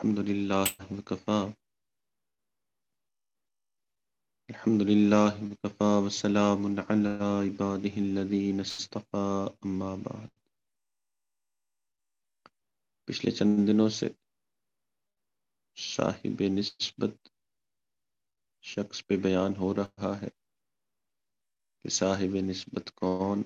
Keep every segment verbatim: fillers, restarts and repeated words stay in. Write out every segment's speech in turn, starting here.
الحمد لله وكفى الحمد لله وكفى وسلام على عباده الذين اصطفى اما بعد. پچھلے چند دنوں سے صاحب نسبت شخص پہ بیان ہو رہا ہے کہ صاحب نسبت کون،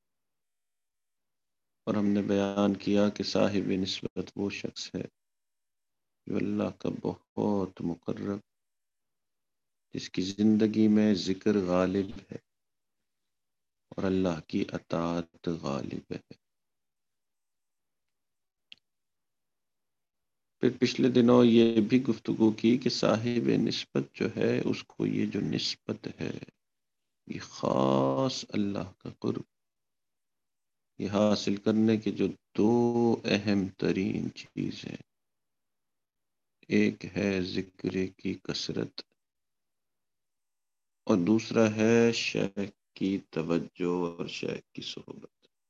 اور ہم نے بیان کیا کہ صاحب نسبت وہ شخص ہے جو اللہ کا بہت مقرب، جس کی زندگی میں ذکر غالب ہے اور اللہ کی اطاعت غالب ہے. پھر پچھلے دنوں یہ بھی گفتگو کی کہ صاحب نسبت جو ہے اس کو یہ جو نسبت ہے یہ خاص اللہ کا قرب، یہ حاصل کرنے کے جو دو اہم ترین چیزیں، ایک ہے ذکر کی کثرت اور دوسرا ہے شیخ کی توجہ اور شیخ کی صحبت.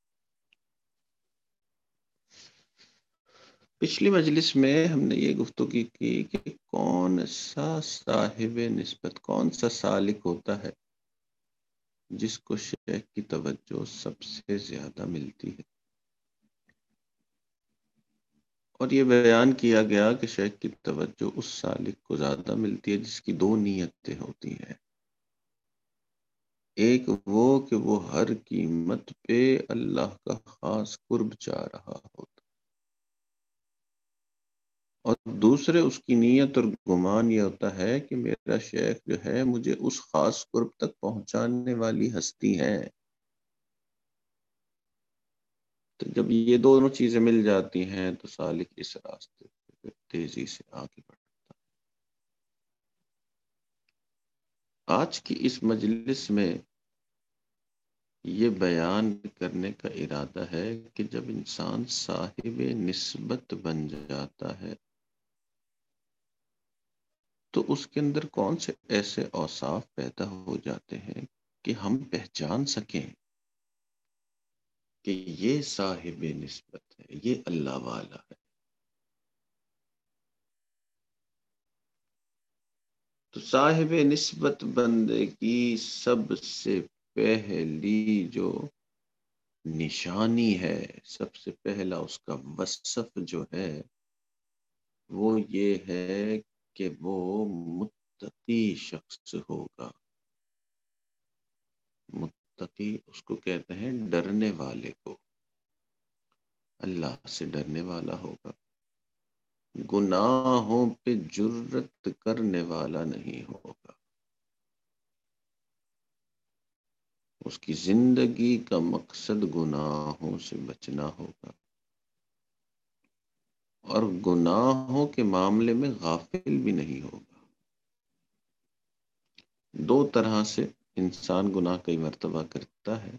پچھلی مجلس میں ہم نے یہ گفتگو کی کہ کون سا صاحب نسبت، کون سا سالک ہوتا ہے جس کو شیخ کی توجہ سب سے زیادہ ملتی ہے، اور یہ بیان کیا گیا کہ شیخ کی توجہ اس سالک کو زیادہ ملتی ہے جس کی دو نیتیں ہوتی ہیں. ایک وہ کہ وہ ہر قیمت پہ اللہ کا خاص قرب چاہ رہا ہوتا، اور دوسرے اس کی نیت اور گمان یہ ہوتا ہے کہ میرا شیخ جو ہے مجھے اس خاص قرب تک پہنچانے والی ہستی ہے. تو جب یہ دونوں چیزیں مل جاتی ہیں تو سالک اس راستے پہ تیزی سے آگے بڑھتا. آج کی اس مجلس میں یہ بیان کرنے کا ارادہ ہے کہ جب انسان صاحب نسبت بن جاتا ہے تو اس کے اندر کون سے ایسے اوصاف پیدا ہو جاتے ہیں کہ ہم پہچان سکیں کہ یہ صاحب نسبت ہے، یہ اللہ والا ہے. تو صاحب نسبت بندے کی سب سے پہلی جو نشانی ہے، سب سے پہلا اس کا وصف جو ہے وہ یہ ہے کہ وہ متقی شخص ہوگا. متقی اس کو کہتے ہیں ڈرنے والے کو، اللہ سے ڈرنے والا ہوگا، گناہوں پہ جرت کرنے والا نہیں ہوگا. اس کی زندگی کا مقصد گناہوں سے بچنا ہوگا اور گناہوں کے معاملے میں غافل بھی نہیں ہوگا. دو طرح سے انسان گناہ کئی مرتبہ کرتا ہے.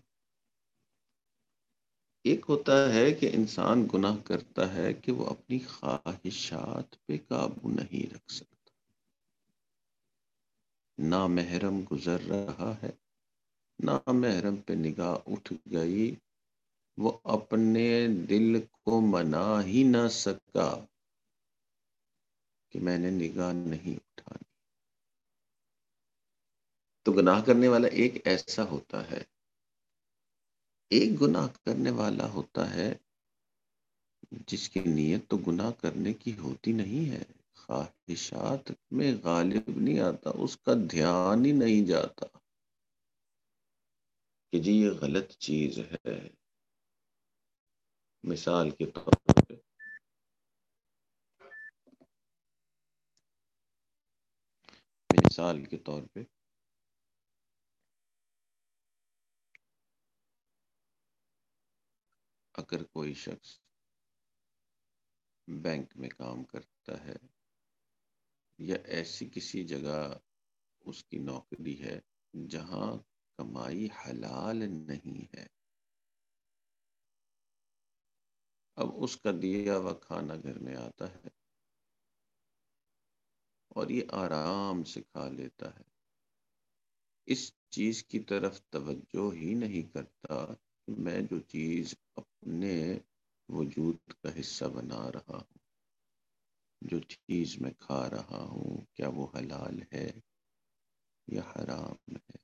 ایک ہوتا ہے کہ انسان گناہ کرتا ہے کہ وہ اپنی خواہشات پہ قابو نہیں رکھ سکتا، نامحرم گزر رہا ہے، نامحرم پہ نگاہ اٹھ گئی، وہ اپنے دل کو منا ہی نہ سکا کہ میں نے نگاہ نہیں اٹھانی. تو گناہ کرنے والا ایک ایسا ہوتا ہے. ایک گناہ کرنے والا ہوتا ہے جس کی نیت تو گناہ کرنے کی ہوتی نہیں ہے، خواہشات میں غالب نہیں آتا، اس کا دھیان ہی نہیں جاتا کہ جی یہ غلط چیز ہے. مثال کے طور پہ مثال کے طور پہ اگر کوئی شخص بینک میں کام کرتا ہے یا ایسی کسی جگہ اس کی نوکری ہے جہاں کمائی حلال نہیں ہے، اب اس کا دیا ہوا کھانا گھر میں آتا ہے اور یہ آرام سے کھا لیتا ہے، اس چیز کی طرف توجہ ہی نہیں کرتا کہ میں جو چیز اپنے وجود کا حصہ بنا رہا ہوں، جو چیز میں کھا رہا ہوں کیا وہ حلال ہے یا حرام ہے.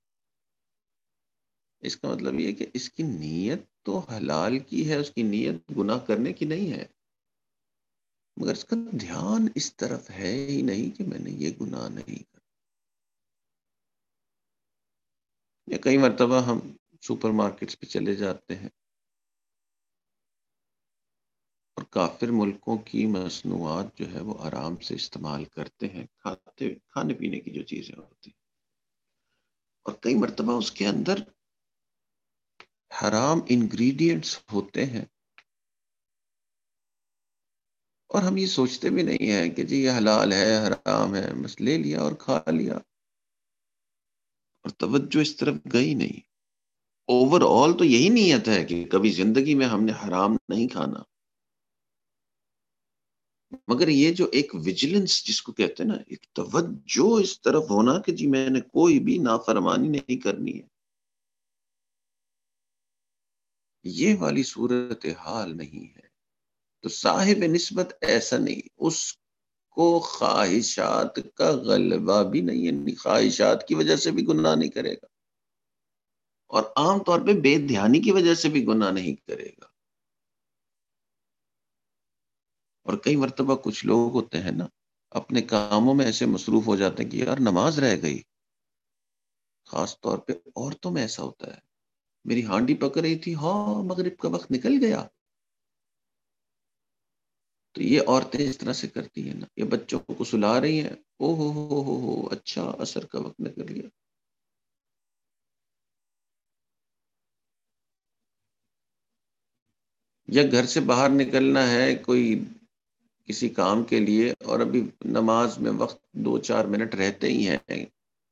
اس کا مطلب یہ کہ اس کی نیت تو حلال کی ہے، اس کی نیت گناہ کرنے کی نہیں ہے، مگر اس کا دھیان اس طرف ہے ہی نہیں کہ میں نے یہ گناہ نہیں کرا. یا کئی مرتبہ ہم سپر مارکیٹس پہ چلے جاتے ہیں اور کافر ملکوں کی مصنوعات جو ہے وہ آرام سے استعمال کرتے ہیں، کھاتے کھانے پینے کی جو چیزیں ہوتی ہیں، اور کئی مرتبہ اس کے اندر حرام انگریڈینٹس ہوتے ہیں اور ہم یہ سوچتے بھی نہیں ہیں کہ جی یہ حلال ہے حرام ہے، بس لے لیا اور کھا لیا اور توجہ اس طرف گئی نہیں. اوور آل تو یہی نیت ہے کہ کبھی زندگی میں ہم نے حرام نہیں کھانا، مگر یہ جو ایک ویجیلنس جس کو کہتے ہیں نا، ایک توجہ اس طرف ہونا کہ جی میں نے کوئی بھی نافرمانی نہیں کرنی ہے، یہ والی صورت حال نہیں ہے. تو صاحب نسبت ایسا نہیں، اس کو خواہشات کا غلبہ بھی نہیں ہے، خواہشات کی وجہ سے بھی گناہ نہیں کرے گا اور عام طور پہ بے دھیانی کی وجہ سے بھی گناہ نہیں کرے گا. اور کئی مرتبہ کچھ لوگ ہوتے ہیں نا، اپنے کاموں میں ایسے مصروف ہو جاتے ہیں کہ یار نماز رہ گئی. خاص طور پہ عورتوں میں ایسا ہوتا ہے، میری ہانڈی پک رہی تھی، ہاں مغرب کا وقت نکل گیا. تو یہ عورتیں اس طرح سے کرتی ہیں نا، یہ بچوں کو سلا رہی ہیں، او ہو ہو ہو ہو اچھا عصر کا وقت نکل گیا. یا گھر سے باہر نکلنا ہے کوئی کسی کام کے لیے اور ابھی نماز میں وقت دو چار منٹ رہتے ہی ہیں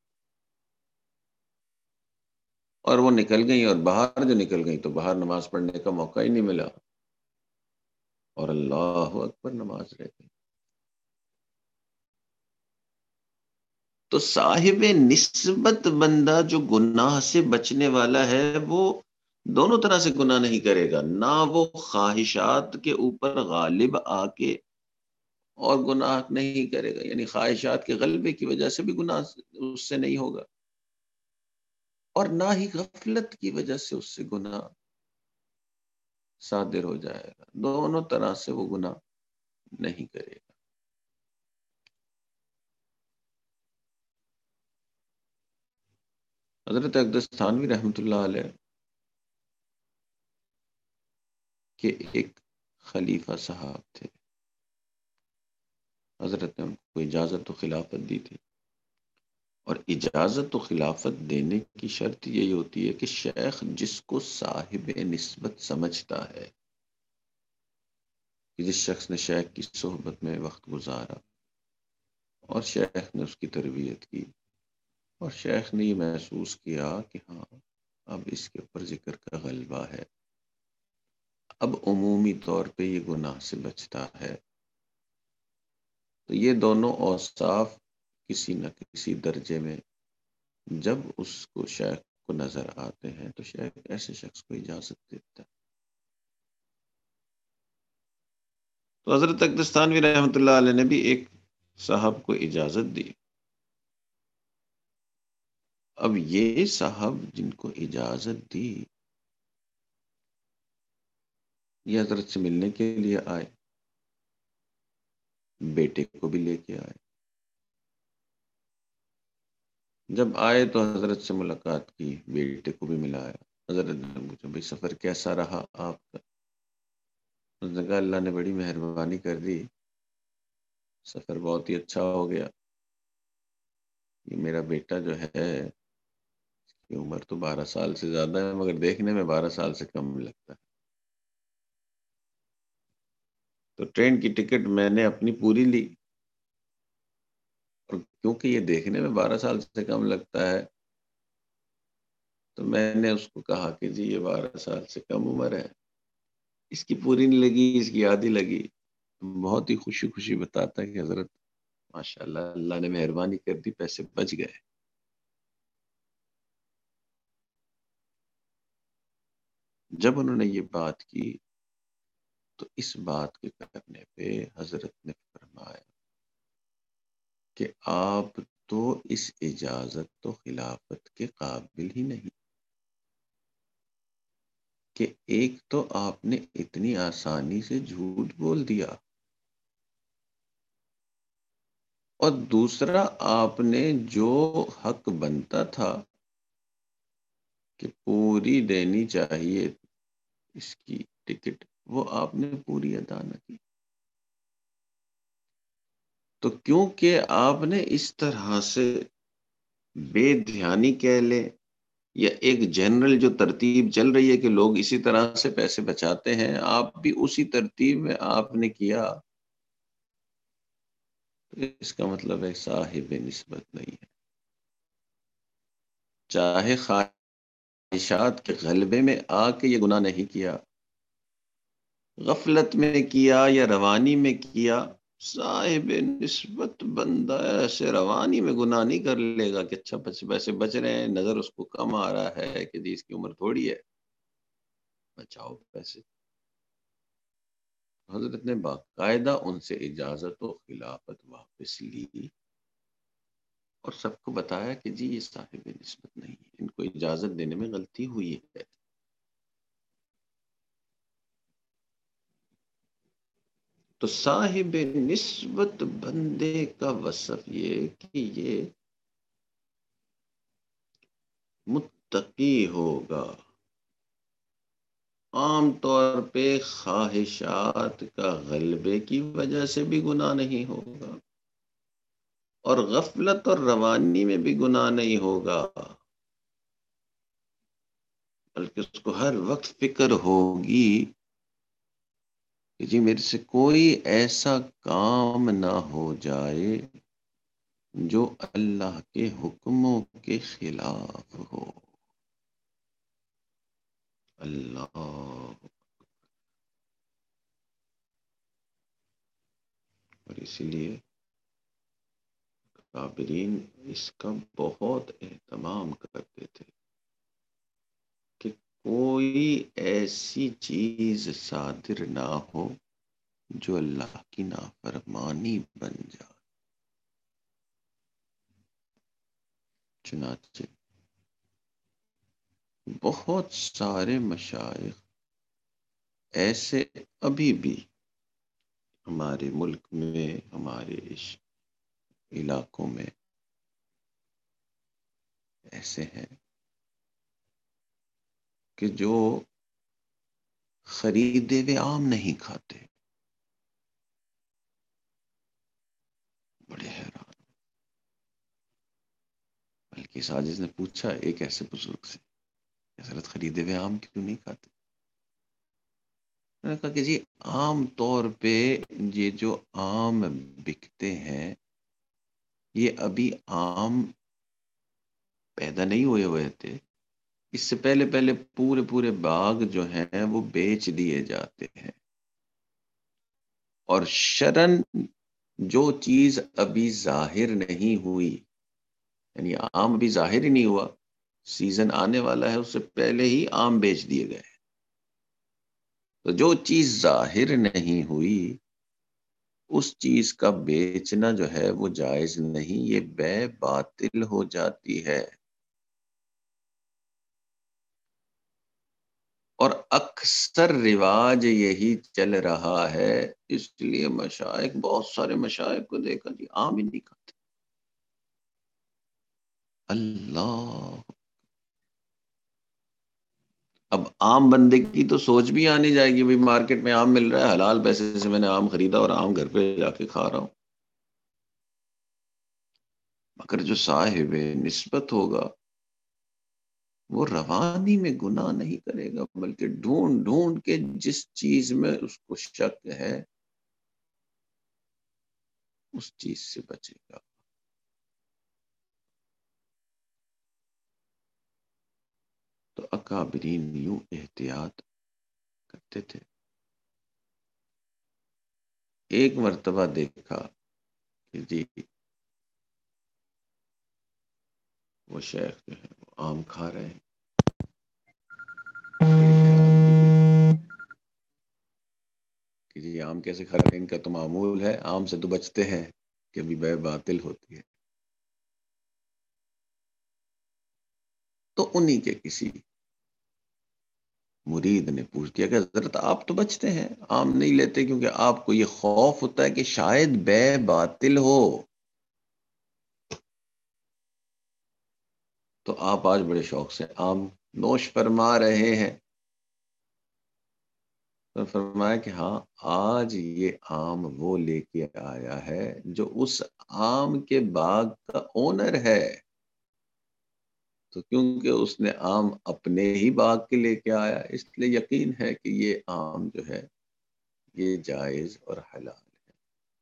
اور وہ نکل گئی، اور باہر جو نکل گئی تو باہر نماز پڑھنے کا موقع ہی نہیں ملا اور اللہ اکبر نماز رہ گئی. تو صاحب نسبت بندہ جو گناہ سے بچنے والا ہے وہ دونوں طرح سے گناہ نہیں کرے گا، نہ وہ خواہشات کے اوپر غالب آ کے اور گناہ نہیں کرے گا، یعنی خواہشات کے غلبے کی وجہ سے بھی گناہ اس سے نہیں ہوگا، اور نہ ہی غفلت کی وجہ سے اس سے گناہ صادر ہو جائے گا. دونوں طرح سے وہ گناہ نہیں کرے گا. حضرت اقدس تھانوی رحمۃ اللہ علیہ کے ایک خلیفہ صاحب تھے، حضرت نے ان کو اجازت و خلافت دی تھی، اور اجازت و خلافت دینے کی شرط یہی ہوتی ہے کہ شیخ جس کو صاحب نسبت سمجھتا ہے، کہ جس شخص نے شیخ کی صحبت میں وقت گزارا اور شیخ نے اس کی تربیت کی اور شیخ نے یہ محسوس کیا کہ ہاں اب اس کے اوپر ذکر کا غلبہ ہے، اب عمومی طور پہ یہ گناہ سے بچتا ہے، تو یہ دونوں اوصاف کسی نہ کسی درجے میں جب اس کو شیخ کو نظر آتے ہیں تو شیخ ایسے شخص کو اجازت دیتا ہے. تو حضرت اقدس تھانوی رحمۃ اللہ علیہ نے بھی ایک صاحب کو اجازت دی. اب یہ صاحب جن کو اجازت دی یہ حضرت سے ملنے کے لیے آئے، بیٹے کو بھی لے کے آئے. جب آئے تو حضرت سے ملاقات کی، بیٹے کو بھی ملایا. حضرت نے پوچھا بھائی سفر کیسا رہا آپ کا؟ اس نے کہا اللہ نے بڑی مہربانی کر دی، سفر بہت ہی اچھا ہو گیا. یہ میرا بیٹا جو ہے اس کی عمر تو بارہ سال سے زیادہ ہے مگر دیکھنے میں بارہ سال سے کم لگتا ہے. تو ٹرین کی ٹکٹ میں نے اپنی پوری لی، اور کیونکہ یہ دیکھنے میں بارہ سال سے کم لگتا ہے تو میں نے اس کو کہا کہ جی یہ بارہ سال سے کم عمر ہے. اس کی پوری نہیں لگی، اس کی آدھی لگی. بہت ہی خوشی خوشی بتاتا ہے کہ حضرت ماشاء اللہ اللہ نے مہربانی کر دی، پیسے بچ گئے. جب انہوں نے یہ بات کی تو اس بات کے کرنے پہ حضرت نے فرمایا کہ آپ تو اس اجازت تو خلافت کے قابل ہی نہیں، کہ ایک تو آپ نے اتنی آسانی سے جھوٹ بول دیا، اور دوسرا آپ نے جو حق بنتا تھا کہ پوری دینی چاہیے اس کی ٹکٹ، وہ آپ نے پوری ادا نہ کی۔ تو کیونکہ آپ نے اس طرح سے بے دھیانی کہہ لیں، یا ایک جنرل جو ترتیب چل رہی ہے کہ لوگ اسی طرح سے پیسے بچاتے ہیں، آپ بھی اسی ترتیب میں آپ نے کیا، تو اس کا مطلب ہے صاحب نسبت نہیں ہے۔ چاہے خواہشات کے غلبے میں آ کے یہ گناہ نہیں کیا، غفلت میں کیا یا روانی میں کیا، صاحب نسبت بندہ ایسے روانی میں گناہ نہیں کر لے گا کہ اچھا پیسے بچ رہے ہیں، نظر اس کو کم آ رہا ہے کہ جی اس کی عمر تھوڑی ہے، بچاؤ پیسے۔ حضرت نے باقاعدہ ان سے اجازت و خلافت واپس لی، اور سب کو بتایا کہ جی یہ صاحب نسبت نہیں ہے، ان کو اجازت دینے میں غلطی ہوئی ہے۔ تو صاحب نسبت بندے کا وصف یہ کہ یہ متقی ہوگا، عام طور پہ خواہشات کا غلبے کی وجہ سے بھی گناہ نہیں ہوگا، اور غفلت اور روانی میں بھی گناہ نہیں ہوگا، بلکہ اس کو ہر وقت فکر ہوگی کہ جی میرے سے کوئی ایسا کام نہ ہو جائے جو اللہ کے حکموں کے خلاف ہو۔ اللہ، اور اسی لیے کابرین اس کا بہت اہتمام کرتے تھے کہ کوئی ایسی چیز صادر نہ ہو جو اللہ کی نافرمانی بن جائے۔ چنانچہ بہت سارے مشائخ ایسے ابھی بھی ہمارے ملک میں، ہمارے اس علاقوں میں ایسے ہیں کہ جو خریدے ہوئے آم نہیں کھاتے۔ بڑے حیران، بلکہ ساجد نے پوچھا ایک ایسے بزرگ سے، حضرت خریدے ہوئے آم کیوں نہیں کھاتے؟ انہوں نے کہا کہ جی عام طور پہ یہ جو آم بکتے ہیں یہ ابھی آم پیدا نہیں ہوئے ہوئے تھے، اس سے پہلے پہلے پورے پورے باغ جو ہیں وہ بیچ دیے جاتے ہیں، اور شرن جو چیز ابھی ظاہر نہیں ہوئی، یعنی آم ابھی ظاہر ہی نہیں ہوا، سیزن آنے والا ہے، اس سے پہلے ہی آم بیچ دیے گئے، تو جو چیز ظاہر نہیں ہوئی اس چیز کا بیچنا جو ہے وہ جائز نہیں، یہ بے باطل ہو جاتی ہے۔ اور اکثر رواج یہی چل رہا ہے، اس لیے مشائخ، بہت سارے مشائخ کو دیکھا جی عام ہی نہیں کھاتے۔ اللہ، اب عام بندے کی تو سوچ بھی آنے جائے گی بھائی مارکیٹ میں آم مل رہا ہے، حلال پیسے سے میں نے آم خریدا اور آم گھر پہ جا کے کھا رہا ہوں، مگر جو صاحب نسبت ہوگا وہ روانی میں گناہ نہیں کرے گا، بلکہ ڈھونڈ ڈھونڈ کے جس چیز میں اس کو شک ہے اس چیز سے بچے گا۔ تو اکابرین یوں احتیاط کرتے تھے۔ ایک مرتبہ دیکھا کہ جی وہ شیخ جو ہے وہ آم کھا رہے ہیں، کہ جی آم کیسے کھا رہے ہیں، ان کا تو معمول ہے، آم سے تو بچتے ہیں۔ کبھی بے باطل ہوتی ہے، تو انہی کے کسی مرید نے پوچھ کیا کہ حضرت آپ تو بچتے ہیں، آم نہیں لیتے کیونکہ آپ کو یہ خوف ہوتا ہے کہ شاید بے باطل ہو، تو آپ آج بڑے شوق سے آم نوش فرما رہے ہیں۔ تو فرمایا کہ ہاں، آج یہ آم وہ لے کے آیا ہے جو اس آم کے باغ کا اونر ہے، تو کیونکہ اس نے آم اپنے ہی باغ کے لے کے آیا، اس لیے یقین ہے کہ یہ آم جو ہے یہ جائز اور حلال ہے۔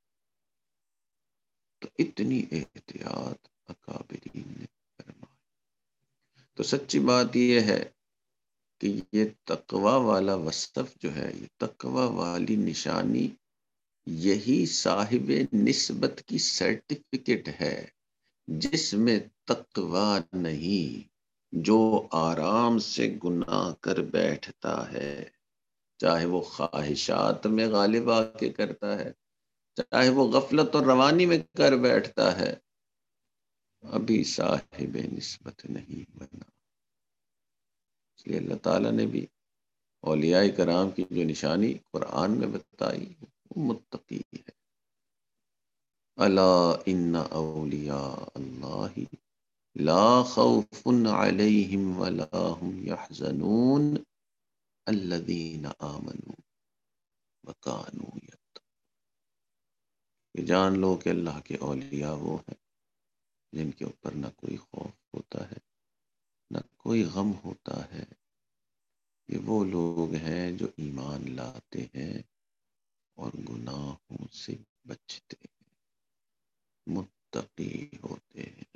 تو اتنی احتیاط اکابرین نے فرمائی۔ تو سچی بات یہ ہے کہ یہ تقوی والا وصف جو ہے، یہ تقوی والی نشانی، یہی صاحب نسبت کی سرٹیفکیٹ ہے، جس میں تقوی نہیں، جو آرام سے گناہ کر بیٹھتا ہے، چاہے وہ خواہشات میں غالب آ کے کرتا ہے، چاہے وہ غفلت اور روانی میں کر بیٹھتا ہے، ابھی صاحب نسبت نہیں بنا۔ اس لیے اللہ تعالیٰ نے بھی اولیاء کرام کی جو نشانی قرآن میں بتائی وہ متقی ہے۔ الا ان اولیاء اللہ لا خوف علیہم ولا هم يحزنون الذین آمنوا وکانوا یتقون۔ کہ جان لو کہ اللہ کے اولیاء وہ ہیں جن کے اوپر نہ کوئی خوف ہوتا ہے، نہ کوئی غم ہوتا ہے، یہ وہ لوگ ہیں جو ایمان لاتے ہیں اور گناہوں سے بچتے ہیں، متقی ہوتے ہیں۔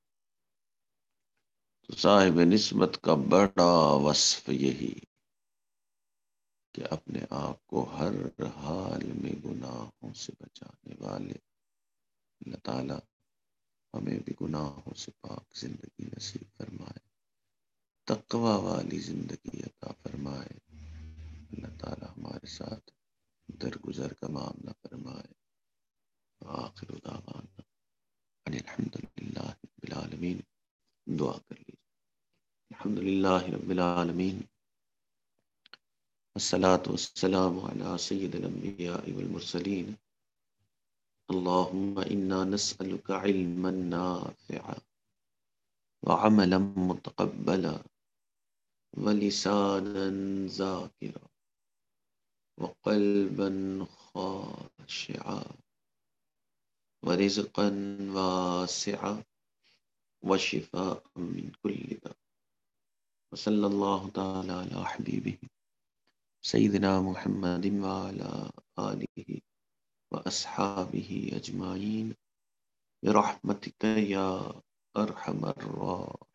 تو صاحب نسبت کا بڑا وصف یہی کہ اپنے آپ کو ہر حال میں گناہوں سے بچانے والے۔ اللہ تعالیٰ ہمیں بھی گناہوں سے پاک زندگی نصیب فرمائے، تقوی والی زندگی عطا فرمائے۔ اللہ تعالیٰ ہمارے ساتھ درگزر کا معاملہ فرمائے۔ آخر دعوانا ان الحمد للہ رب العالمین۔ دعا کر لیجیے۔ الحمد للہ رب العالمین، والصلاة والسلام على سید الانبیاء والمرسلین۔ اللہم انا نسألک علما نافعا وعملا متقبلا ولسانا ذاکرا وقلبا خاشعا ورزقا واسعا وشفاء من كل داء، وصلی اللہ تعالی علی حبیبہ سیدنا محمد وعلى آلہ وأصحابہ اجمعین برحمتک یا ارحم الراحمین۔